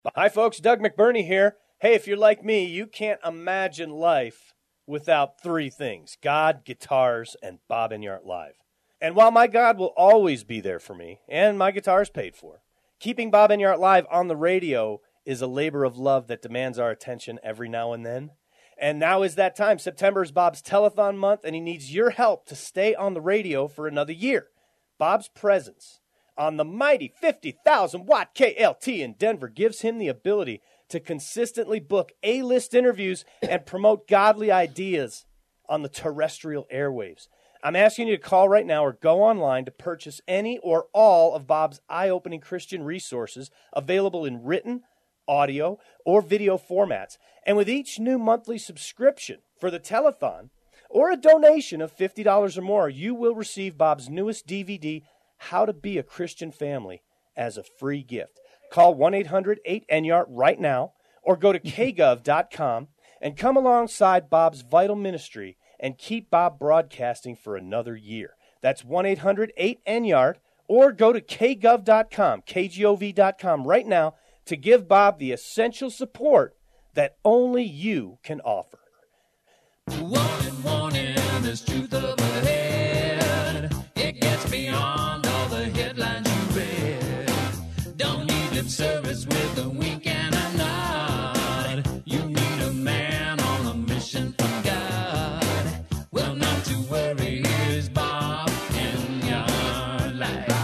Hi, folks. Doug McBurney here. Hey, if you're like me, you can't imagine life without three things: God, guitars, and Bob Enyart Live. And while my God will always be there for me, and my guitar is paid for, keeping Bob Enyart Live on the radio is a labor of love that demands our attention every now and then. And now is that time. September is Bob's telethon month, and he needs your help to stay on the radio for another year. Bob's presence on the mighty 50,000-watt KLT in Denver gives him the ability to consistently book A-list interviews and promote godly ideas on the terrestrial airwaves. I'm asking you to call right now or go online to purchase any or all of Bob's eye-opening Christian resources available in written, audio, or video formats. And with each new monthly subscription for the telethon or a donation of $50 or more, you will receive Bob's newest DVD, How to Be a Christian Family, as a free gift. Call 1-800-8-ENYART right now or go to kgov.com and come alongside Bob's vital ministry and keep Bob broadcasting for another year. That's 1-800-8-ENYART or go to kgov.com, kgov.com right now to give Bob the essential support that only you can offer. Warning, warning, there's truth up ahead. It gets beyond all the headlines you read. Don't need lip service with a wink and a nod. You need a man on a mission from God. Well, not to worry, here's Bob Enyart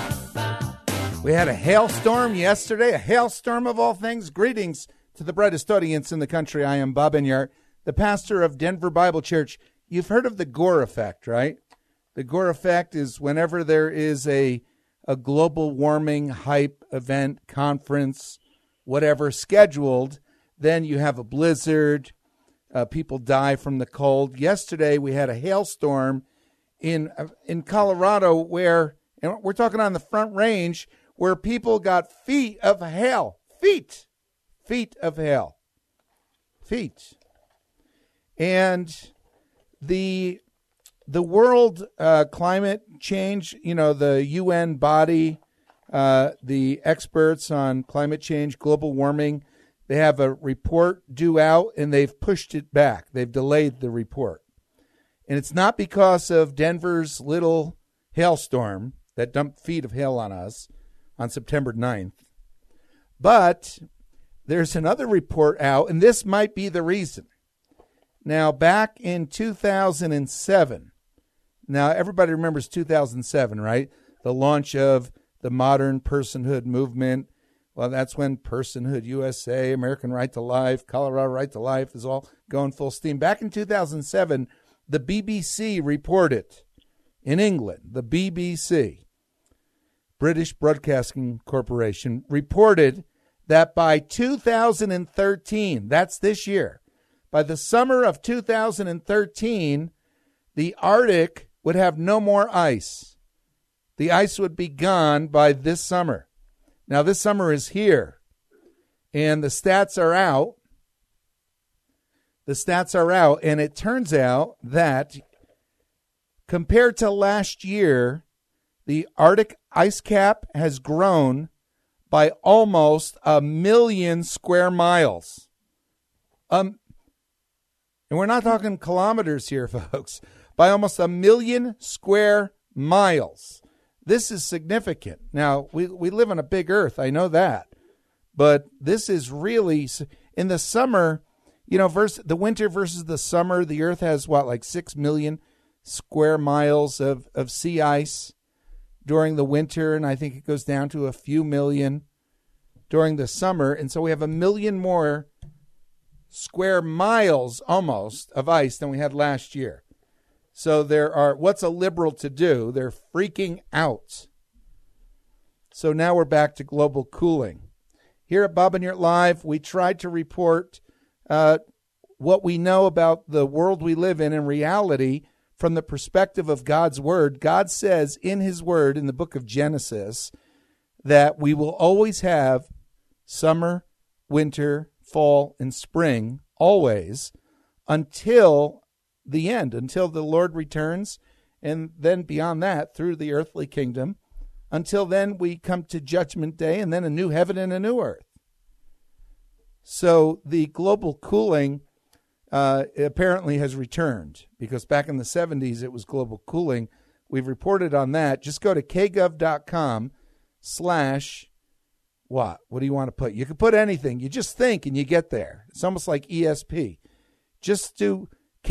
Live. We had a hailstorm yesterday, a hailstorm of all things. Greetings to the brightest audience in the country. I am Bob Enyart, the pastor of Denver Bible Church. You've heard of the Gore effect, right? The Gore effect is whenever there is a global warming hype event, conference, whatever scheduled, then you have a blizzard, people die from the cold. Yesterday we had a hailstorm in Colorado where, and we're talking on the Front Range, where people got feet of hail. Feet of hail. Feet. And the world climate change, the UN body, the experts on climate change, global warming, they have a report due out, and they've pushed it back. They've delayed the report. And it's not because of Denver's little hailstorm that dumped feet of hail on us on September 9th. But there's another report out, and this might be the reason. Now, back in 2007, now everybody remembers 2007, right? The launch of the modern personhood movement. Well, that's when Personhood USA, American Right to Life, Colorado Right to Life is all going full steam. Back in 2007, the BBC reported in England, the BBC, British Broadcasting Corporation, reported that by 2013, that's this year, by the summer of 2013, the Arctic would have no more ice. The ice would be gone by this summer. Now, this summer is here, and the stats are out. The stats are out, and it turns out that compared to last year, the Arctic ice cap has grown by almost 1 million square miles. And we're not talking kilometers here, folks. By almost 1 million square miles. This is significant. Now, we live on a big earth. I know that. But this is really, in the summer, versus the winter versus the summer, the earth has, like 6 million square miles of sea ice during the winter, and I think it goes down to a few million during the summer. And so we have 1 million more square miles almost of ice than we had last year. So what's a liberal to do? They're freaking out. So now we're back to global cooling. Here at Bob Enyart Live, we tried to report what we know about the world we live in reality from the perspective of God's Word. God says in His Word in the book of Genesis that we will always have summer, winter, fall, and spring, always, until the end, until the Lord returns, and then beyond that, through the earthly kingdom. Until then, we come to Judgment Day, and then a new heaven and a new earth. So the global cooling apparently has returned, because back in the 70s it was global cooling. We've reported on that. Just go to kgov.com/ what? What do you want to put? You can put anything. You just think and you get there. It's almost like ESP. Just do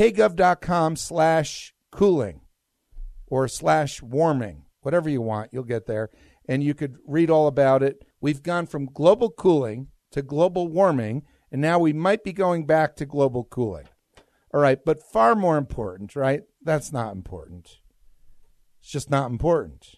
kgov.com/cooling or /warming, whatever you want. You'll get there, and you could read all about it. We've gone from global cooling to global warming, and now we might be going back to global cooling. All right, but far more important, right? That's not important. It's just not important.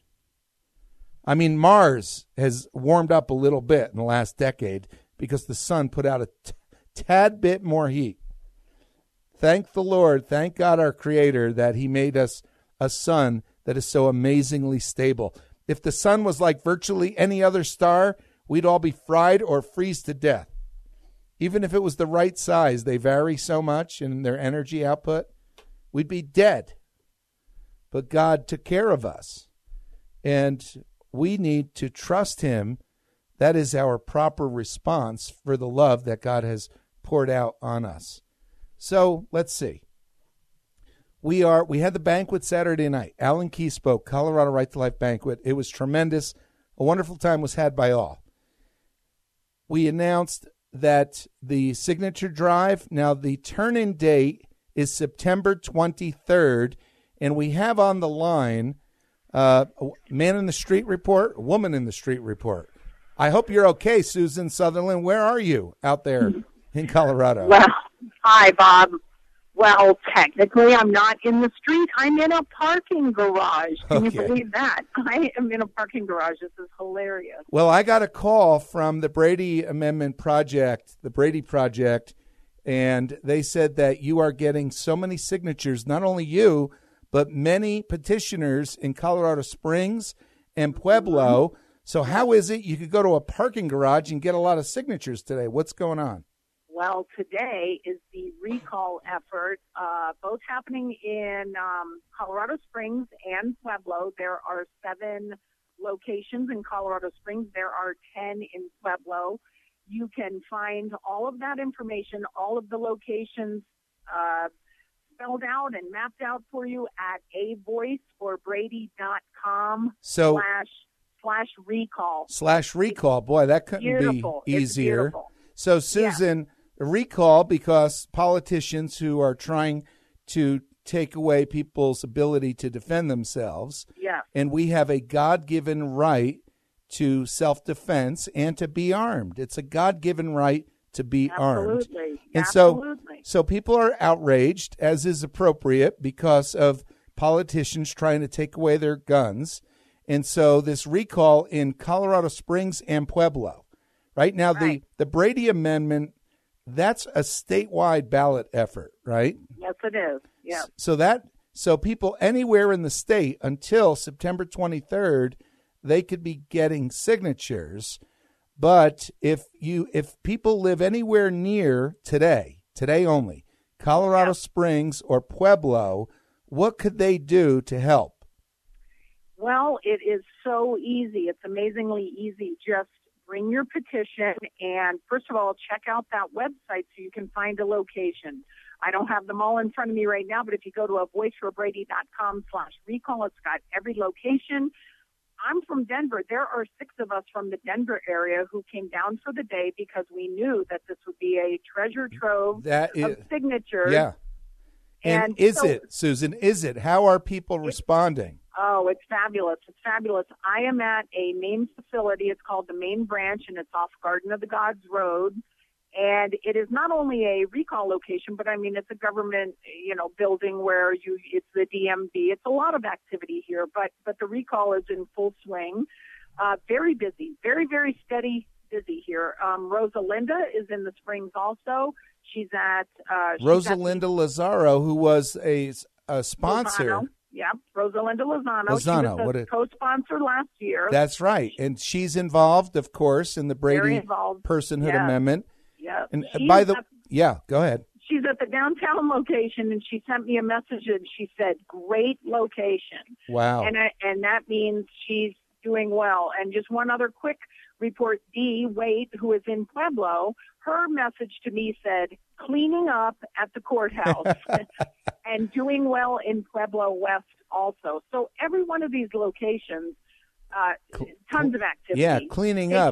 I mean, Mars has warmed up a little bit in the last decade because the sun put out a tad bit more heat. Thank the Lord, thank God our Creator, that he made us a sun that is so amazingly stable. If the sun was like virtually any other star, we'd all be fried or freeze to death. Even if it was the right size, they vary so much in their energy output, we'd be dead. But God took care of us, and we need to trust him. That is our proper response for the love that God has poured out on us. So let's see. We had the banquet Saturday night. Alan Key spoke, Colorado Right to Life banquet. It was tremendous. A wonderful time was had by all. We announced that the signature drive, now the turn-in date is September 23rd, and we have on the line a man in the street report, a woman in the street report. I hope you're okay, Susan Sutherland. Where are you out there in Colorado? Well, hi, Bob. Well, technically, I'm not in the street. I'm in a parking garage. Can you believe that? I am in a parking garage. This is hilarious. Well, I got a call from the Brady Amendment Project, the Brady Project, and they said that you are getting so many signatures, not only you, but many petitioners in Colorado Springs and Pueblo. So how is it you could go to a parking garage and get a lot of signatures today? What's going on? Well, today is the recall effort, both happening in Colorado Springs and Pueblo. There are 7 locations in Colorado Springs. There are 10 in Pueblo. You can find all of that information, all of the locations spelled out and mapped out for you at avoiceforbrady.com /recall. /recall. Boy, that couldn't be easier. So, Susan, recall, because politicians who are trying to take away people's ability to defend themselves. Yeah. And we have a God-given right to self-defense and to be armed. It's a God-given right to be armed. And so people are outraged, as is appropriate, because of politicians trying to take away their guns. And so this recall in Colorado Springs and Pueblo. Right now, the Brady Amendment, that's a statewide ballot effort, right? Yes, it is. Yeah. So people anywhere in the state until September 23rd, they could be getting signatures. But if people live anywhere near today only, Colorado Springs or Pueblo, what could they do to help? Well, it is so easy. It's amazingly easy. Just bring your petition, and first of all, check out that website so you can find a location. I don't have them all in front of me right now, but if you go to avoiceforbrady.com /recall, it's got every location. I'm from Denver. There are 6 of us from the Denver area who came down for the day because we knew that this would be a treasure trove of signatures. Yeah. And Susan, is it? How are people responding? Oh, it's fabulous. It's fabulous. I am at a main facility. It's called the Main Branch, and it's off Garden of the Gods Road. And it is not only a recall location, but I mean, it's a government, building where it's the DMV. It's a lot of activity here, but the recall is in full swing. Very busy, very, very steady, busy here. Rosalinda is in the Springs also. She's at Rosalinda Lazaro, who was a sponsor. Lozano. Yeah, Rosalinda Lozano. She was a co-sponsor last year. That's right, and she's involved, of course, in the Brady Personhood Amendment. Yeah. And go ahead. She's at the downtown location, and she sent me a message, and she said, "Great location." Wow. And that means she's doing well. And just one other quick report, Dee Waite, who is in Pueblo, her message to me said, cleaning up at the courthouse and doing well in Pueblo West also. So every one of these locations, tons of activity. Yeah, cleaning up.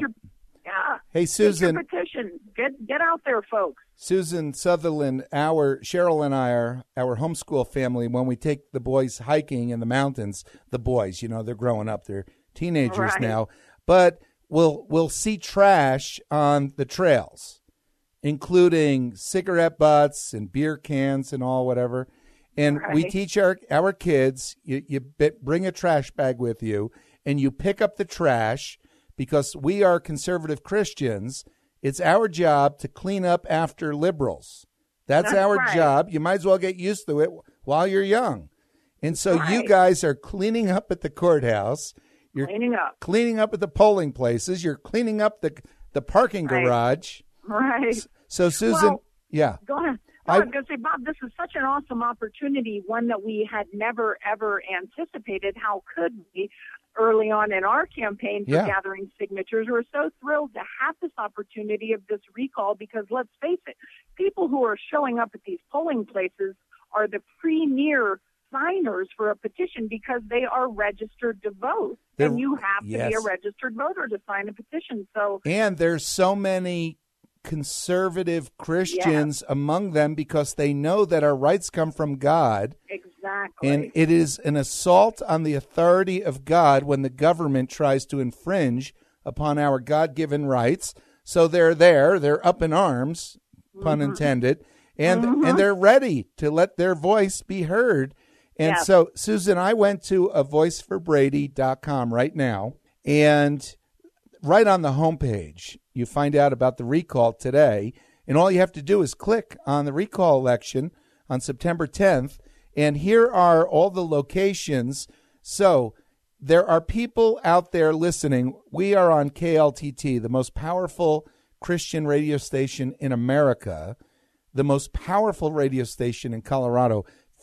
Hey, Susan. Take your petition. Get out there, folks. Susan Sutherland, Cheryl and I are our homeschool family. When we take the boys hiking in the mountains, the boys, they're growing up, they're teenagers now, but we'll see trash on the trails, including cigarette butts and beer cans and all whatever. And we teach our kids, you bring a trash bag with you and you pick up the trash, because we are conservative Christians. It's our job to clean up after liberals. That's our job. You might as well get used to it while you're young. And so you guys are cleaning up at the courthouse. You're cleaning up at the polling places. You're cleaning up the parking garage. Right. So, Susan, Go ahead. I was going to say, Bob, this is such an awesome opportunity, one that we had never, ever anticipated. How could we? Early on in our campaign for gathering signatures, we're so thrilled to have this opportunity of this recall, because let's face it, people who are showing up at these polling places are the premier signers for a petition because they are registered to vote. And you have to be a registered voter to sign a petition. And there's so many conservative Christians among them because they know that our rights come from God. Exactly. And it is an assault on the authority of God when the government tries to infringe upon our God-given rights. So they're up in arms, pun intended, and they're ready to let their voice be heard. And so, Susan, I went to avoiceforbrady.com right now, and right on the homepage, you find out about the recall today, and all you have to do is click on the recall election on September 10th, and here are all the locations. So there are people out there listening. We are on KLTT, the most powerful Christian radio station in America, the most powerful radio station in Colorado,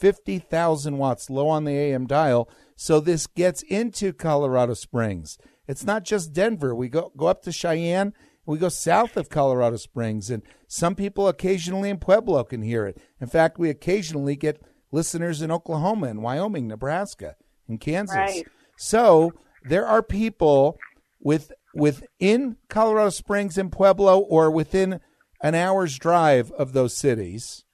50,000 watts, low on the AM dial. So this gets into Colorado Springs. It's not just Denver. We go up to Cheyenne. We go south of Colorado Springs, and some people occasionally in Pueblo can hear it. In fact, we occasionally get listeners in Oklahoma and Wyoming, Nebraska, and Kansas. Right. So there are people within Colorado Springs and Pueblo, or within an hour's drive of those cities,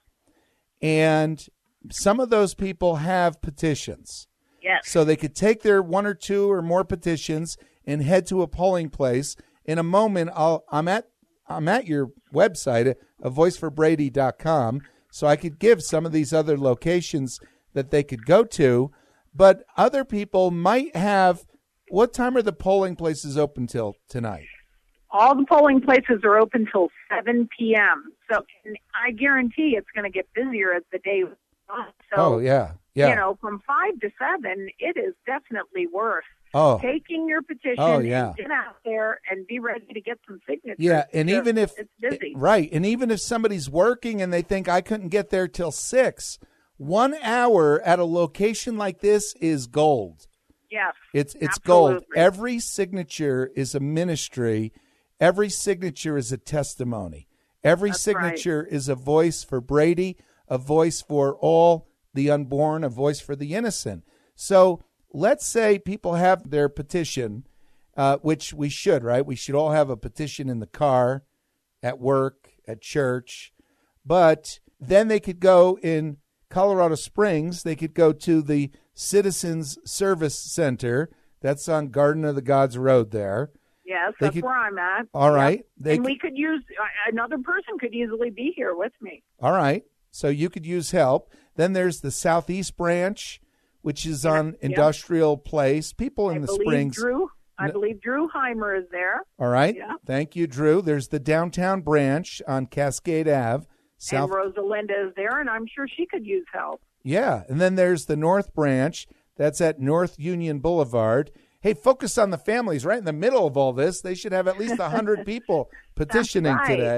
and some of those people have petitions. Yes. So they could take their one or two or more petitions and head to a polling place. In a moment, I'm at your website, avoiceforbrady.com, so I could give some of these other locations that they could go to. But other people might have. What time are the polling places open till tonight? All the polling places are open till 7 p.m. So I guarantee it's going to get busier as the day goes on. So, from 5 to 7, it is definitely worth taking your petition and get out there and be ready to get some signatures. Yeah, and even if it's busy. Right, and even if somebody's working and they think I couldn't get there till 6, 1 hour at a location like this is gold. Yes. It's gold. Every signature is a ministry. Every signature is a testimony. Every signature is a voice for Brady, a voice for all the unborn, a voice for the innocent. So let's say people have their petition, which we should, right? We should all have a petition in the car, at work, at church. But then they could go in Colorado Springs. They could go to the Citizens Service Center. That's on Garden of the Gods Road there. Yes, that's where I'm at. All right. And we could use, another person could easily be here with me. All right. So you could use help. Then there's the Southeast Branch, which is on Industrial Place. People in the Springs. I believe Drew Heimer is there. All right. Yeah. Thank you, Drew. There's the Downtown Branch on Cascade Ave. And Rosalinda is there, and I'm sure she could use help. Yeah. And then there's the North Branch. That's at North Union Boulevard. Hey, focus on the families right in the middle of all this. They should have at least 100 people petitioning today.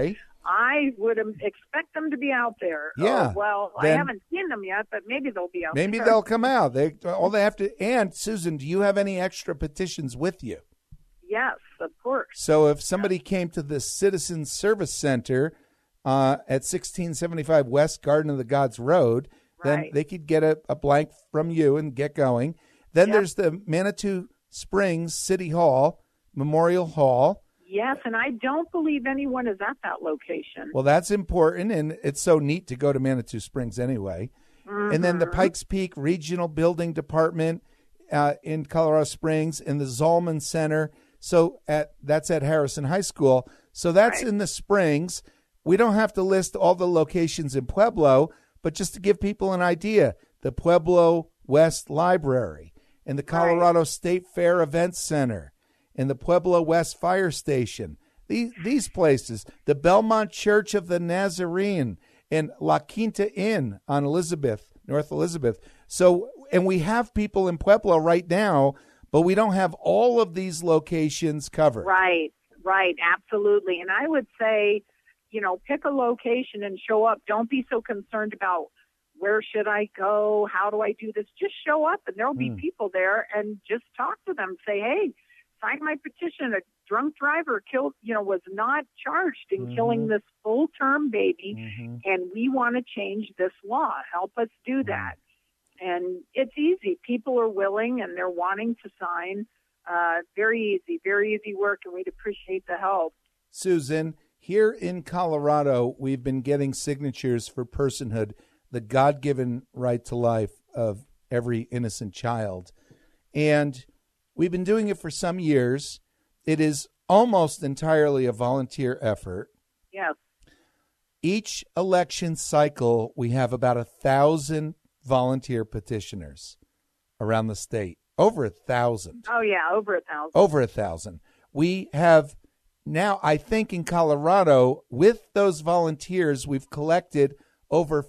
I would expect them to be out there. Yeah. I haven't seen them yet, but maybe they'll be out there. Maybe they'll come out. They have to. And Susan, do you have any extra petitions with you? Yes, of course. So if somebody came to the Citizen Service Center at 1675 West Garden of the Gods Road, then they could get a blank from you and get going. Then there's the Manitou Springs City Hall, Memorial Hall. Yes, and I don't believe anyone is at that location. Well, that's important, and it's so neat to go to Manitou Springs anyway. Mm-hmm. And then the Pikes Peak Regional Building Department in Colorado Springs, and the Zollman Center. So that's at Harrison High School. So that's in the Springs. We don't have to list all the locations in Pueblo, but just to give people an idea, the Pueblo West Library and the Colorado State Fair Events Center and the Pueblo West Fire Station. These places, the Belmont Church of the Nazarene and La Quinta Inn on North Elizabeth. So, and we have people in Pueblo right now, but we don't have all of these locations covered. Right, absolutely. And I would say, pick a location and show up. Don't be so concerned about where should I go? How do I do this? Just show up, and there'll be people there, and just talk to them. Say, hey, sign my petition. A drunk driver was not charged in killing this full-term baby, and we want to change this law. Help us do that. And it's easy. People are willing, and they're wanting to sign. Very easy work, and we'd appreciate the help. Susan, here in Colorado, we've been getting signatures for personhood, the God-given right to life of every innocent child. And we've been doing it for some years. It is almost entirely a volunteer effort. Yes. Each election cycle, we have about 1,000 volunteer petitioners around the state. Over 1,000. Oh, yeah, over 1,000. Over 1,000. We have now, I think in Colorado, with those volunteers, we've collected over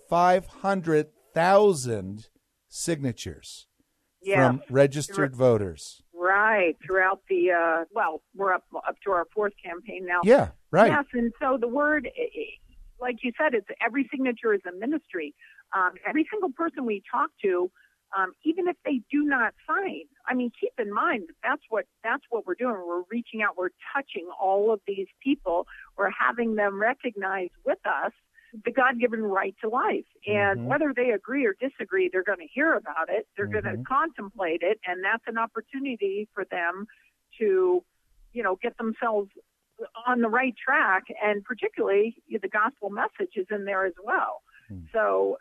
500,000 signatures from registered voters. Right, throughout the, we're up to our fourth campaign now. Yeah, right. Yes, and so the word, like you said, it's every signature is a ministry. Every single person we talk to, even if they do not sign, keep in mind that's what we're doing. We're reaching out. We're touching all of these people. We're having them recognize with us the God-given right to life. And whether they agree or disagree, they're going to hear about it. They're going to contemplate it, and that's an opportunity for them to, get themselves on the right track. And particularly, the gospel message is in there as well. So,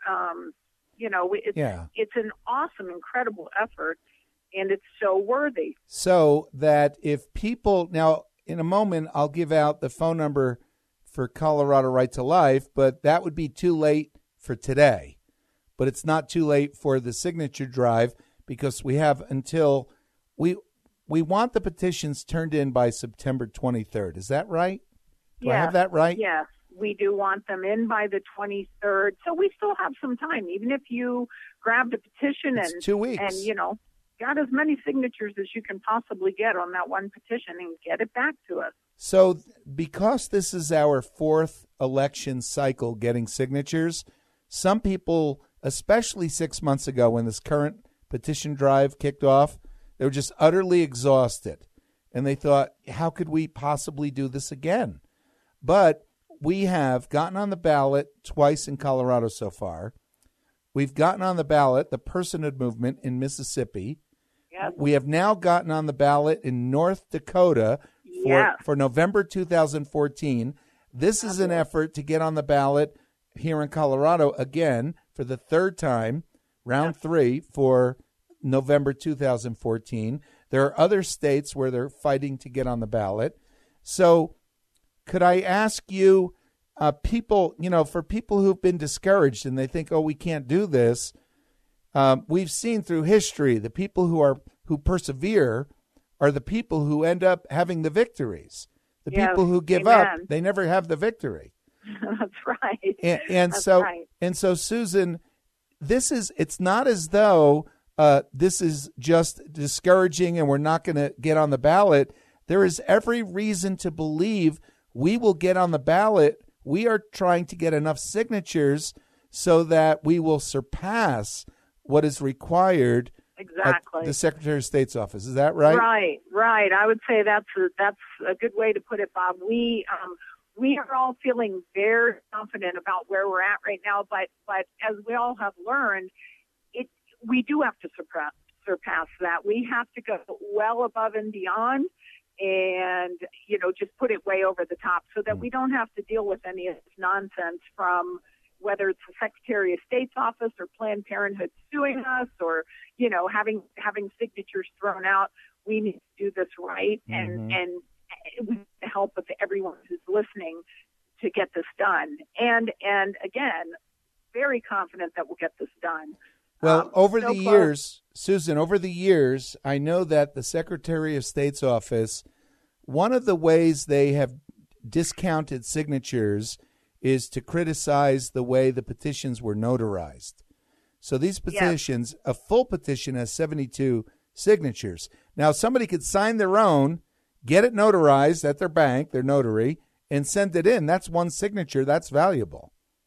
it's an awesome, incredible effort, and it's so worthy. So that if people, now in a moment, I'll give out the phone number for Colorado Right to Life, but that would be too late for today. But it's not too late for the signature drive because we have until we want the petitions turned in by September 23rd. Is that right? Do I have that right? Yes. We do want them in by the 23rd, so we still have some time. Even if you grabbed a petition and 2 weeks, and got as many signatures as you can possibly get on that one petition and get it back to us. So, because this is our fourth election cycle getting signatures, some people, especially 6 months ago when this current petition drive kicked off, they were just utterly exhausted, and they thought, "How could we possibly do this again?" But we have gotten on the ballot twice in Colorado so far. We've gotten on the ballot the personhood movement in Mississippi. Yes. We have now gotten on the ballot in North Dakota for November 2014. This is an effort to get on the ballot here in Colorado again for the third time, round 3 for November 2014. There are other states where they're fighting to get on the ballot. So could I ask you, people, for people who've been discouraged and they think, oh, we can't do this, we've seen through history the people who persevere are the people who end up having the victories. The people who give up, they never have the victory. That's right. And so, Susan, it's not as though this is just discouraging and we're not going to get on the ballot. There is every reason to believe we will get on the ballot we are trying to get enough signatures so that we will surpass what is required Exactly. at the Secretary of State's office. Is that right? Right. I would say that's a good way to put it, Bob. We are all feeling very confident about where we're at right now, but as we all have learned, we do have to surpass that. We have to go well above and beyond, and just put it way over the top, so that we don't have to deal with any of this nonsense from whether it's the Secretary of State's office or Planned Parenthood suing us, or having signatures thrown out. We need to do this right, and with the help of everyone who's listening to get this done. And again, very confident that we'll get this done. Well, over the close. years, Susan, I know that the Secretary of State's office, one of the ways they have discounted signatures is to criticize the way the petitions were notarized. So these petitions, a full petition has 72 signatures. Now, somebody could sign their own, get it notarized at their bank, their notary, and send it in. That's one signature. That's valuable.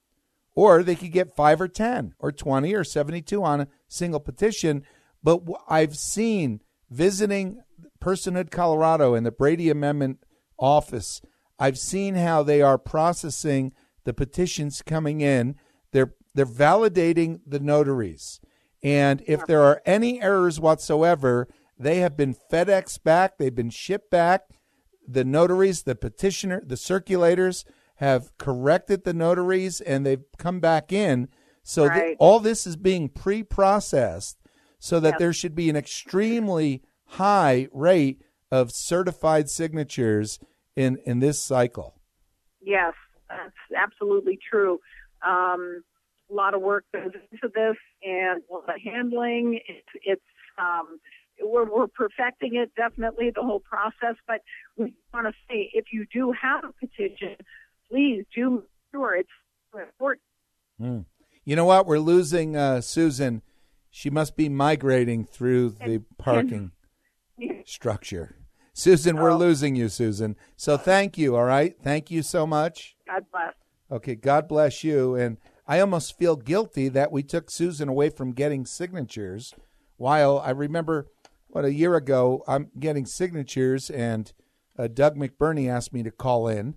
Or they could get 5 or 10 or 20 or 72 on a single petition. But I've seen, visiting Personhood Colorado and the Brady Amendment office, I've seen how they are processing the petitions coming in. They're validating the notaries. And if there are any errors whatsoever, they have been FedEx back. They've been shipped back. The notaries, the petitioner, the circulators have corrected the notaries, and they've come back in. So all this is being pre-processed so that there should be an extremely high rate of certified signatures in this cycle. Yes, that's absolutely true. A lot of work goes into this, and a lot of handling. We're perfecting it, definitely, the whole process. But we want to say, if you do have a petition, please do make sure it's important. You know what? We're losing Susan. She must be migrating through the parking structure. Susan, we're losing you, Susan. So thank you, all right? Thank you so much. God bless. Okay, God bless you. And I almost feel guilty that we took Susan away from getting signatures, while I remember, a year ago, I'm getting signatures, and Doug McBurney asked me to call in.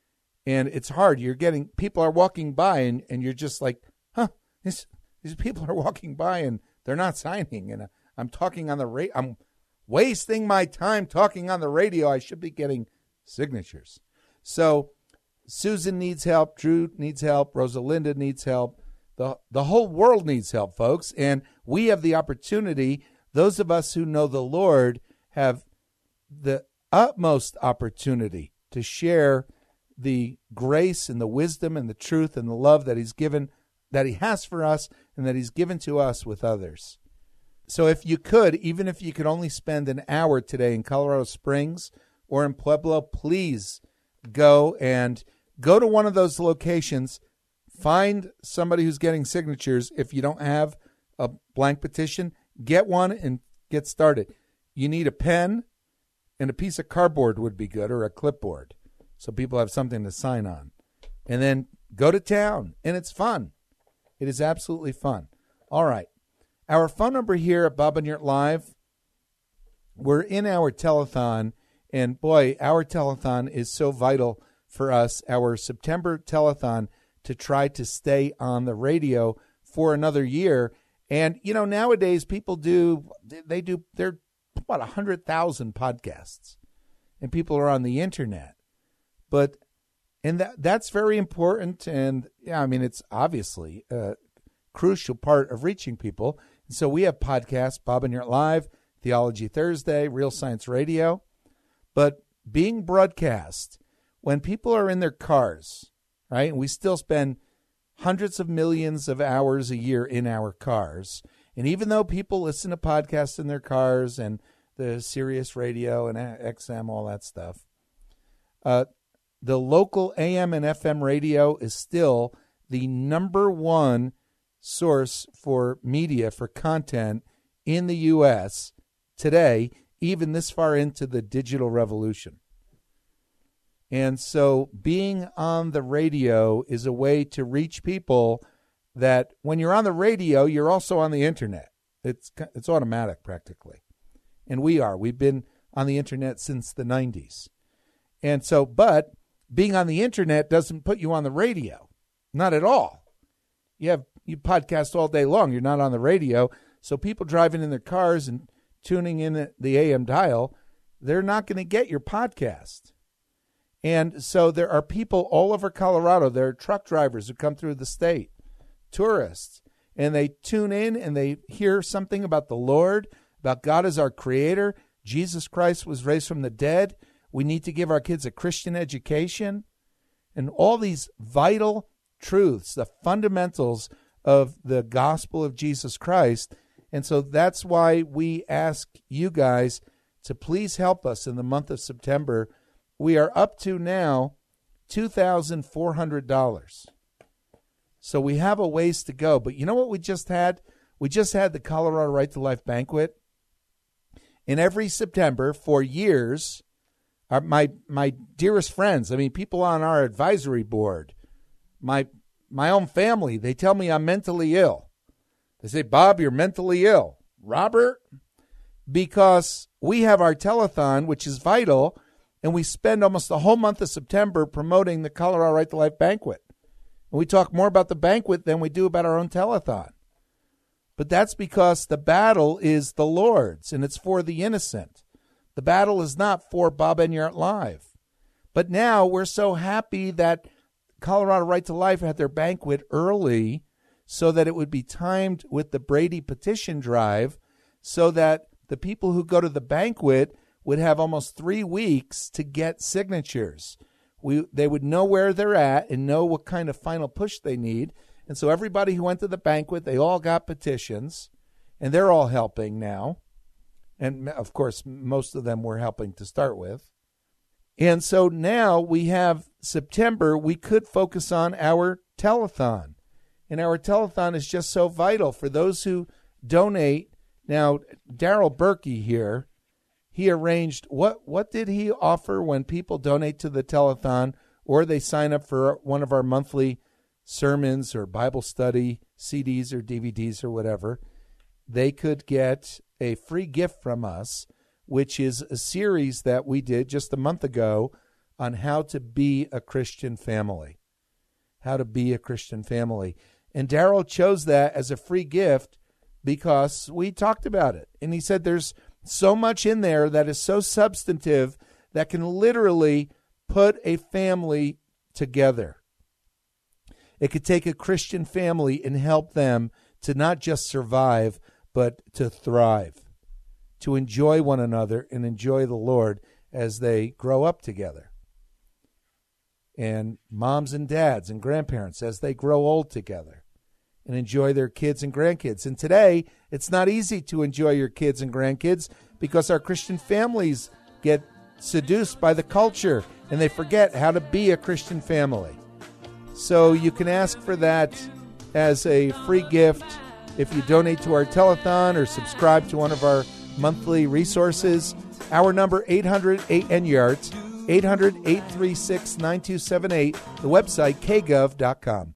And it's hard. People are walking by, and you're just like, these people are walking by, and they're not signing. And I'm talking on the radio. I'm wasting my time talking on the radio. I should be getting signatures. So Susan needs help. Drew needs help. Rosalinda needs help. The whole world needs help, folks. And we have the opportunity. Those of us who know the Lord have the utmost opportunity to share the grace and the wisdom and the truth and the love that He's given, that He has for us, and that He's given to us with others. So if you could, even if you could only spend an hour today in Colorado Springs or in Pueblo, please go to one of those locations. Find somebody who's getting signatures. If you don't have a blank petition, get one and get started. You need a pen, and a piece of cardboard would be good, or a clipboard, so people have something to sign on. And then go to town, and it's fun. It is absolutely fun. All right. Our phone number here at Bob and Yurt Live, we're in our telethon, and boy, our telethon is so vital for us, our September telethon, to try to stay on the radio for another year. And, nowadays people they're about 100,000 podcasts, and people are on the internet. And that's very important. And it's obviously a crucial part of reaching people. And so we have podcasts, Bob and Yurt Live, Theology Thursday, Real Science Radio. But being broadcast, when people are in their cars, right? And we still spend hundreds of millions of hours a year in our cars. And even though people listen to podcasts in their cars and the Sirius Radio and XM, all that stuff, the local AM and FM radio is still the number one source for media, for content in the U.S. today, even this far into the digital revolution. And so being on the radio is a way to reach people that when you're on the radio, you're also on the internet. It's automatic practically. And we've been on the internet since the 90s. And so, but being on the internet doesn't put you on the radio. Not at all. You podcast all day long. You're not on the radio. So people driving in their cars and tuning in the AM dial, they're not going to get your podcast. And so there are people all over Colorado. There are truck drivers who come through the state, tourists, and they tune in and they hear something about the Lord, about God as our creator. Jesus Christ was raised from the dead. We need to give our kids a Christian education. And all these vital truths, the fundamentals of the gospel of Jesus Christ. And so that's why we ask you guys to please help us in the month of September. We are up to now $2,400. So we have a ways to go. But you know what we just had? We just had the Colorado Right to Life banquet. And every September for years, my dearest friends, people on our advisory board, my own family, they tell me I'm mentally ill. They say, Bob, you're mentally ill. Robert? Because we have our telethon, which is vital, and we spend almost the whole month of September promoting the Colorado Right to Life banquet. And we talk more about the banquet than we do about our own telethon. But that's because the battle is the Lord's, and it's for the innocent. The battle is not for Bob Enyart Live. But now we're so happy that Colorado Right to Life had their banquet early so that it would be timed with the Brady petition drive so that the people who go to the banquet would have almost 3 weeks to get signatures. They would know where they're at and know what kind of final push they need. And so everybody who went to the banquet, they all got petitions, and they're all helping now. And, of course, most of them were helping to start with. And so now we have September. We could focus on our telethon. And our telethon is just so vital for those who donate. Now, Daryl Berkey here, he arranged, what did he offer when people donate to the telethon or they sign up for one of our monthly sermons or Bible study CDs or DVDs or whatever? They could get a free gift from us, which is a series that we did just a month ago on how to be a Christian family. How to be a Christian family. And Daryl chose that as a free gift because we talked about it. And he said there's so much in there that is so substantive that can literally put a family together. It could take a Christian family and help them to not just survive, but to thrive, to enjoy one another and enjoy the Lord as they grow up together. And moms and dads and grandparents as they grow old together and enjoy their kids and grandkids. And today, it's not easy to enjoy your kids and grandkids because our Christian families get seduced by the culture and they forget how to be a Christian family. So you can ask for that as a free gift if you donate to our telethon or subscribe to one of our monthly resources. Our number, 800-8-NYART, 800-836-9278. The website, kgov.com.